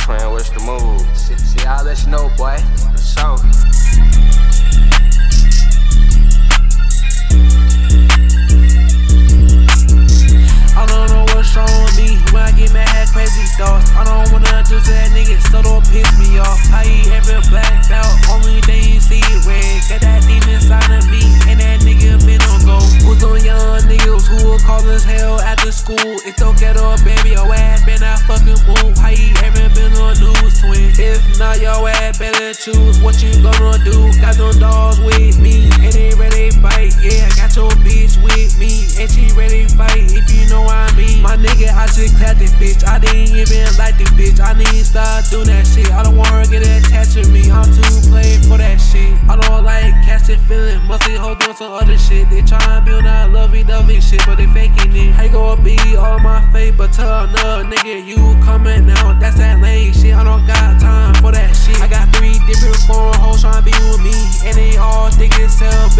Twin, what's the move? See, I'll let you know, boy. For sure. I don't know what's wrong with me when I get mad, had crazy thoughts. I don't wanna do to that nigga, so don't piss me off. I eat every blacked out, only thing you see is red. Got that demon inside of me, and that nigga been on go. Who's on young niggas who will call us hell after school? It's okay though, baby, your ass better not fucking move. I eat every been on news, twin. If not, your ass better choose what you gonna do. Got them dogs with me, and they ready to fight. Yeah, I got your bitch with me, and she ready to fight. If you know what I mean. My nigga, I just clapped this bitch. I didn't even like this bitch. I need to stop doing that shit. I don't want her to get attached to me. I'm too played for that shit. I don't like catching feelings. Must be hoes doing some other shit. They tryna be on that lovey-dovey shit, but they faking it. I go be all my face, but tell another nigga you coming out. That's that lame shit. I don't got time for that shit. I got 3 different foreign hoes tryna be with me, and they all think it's self.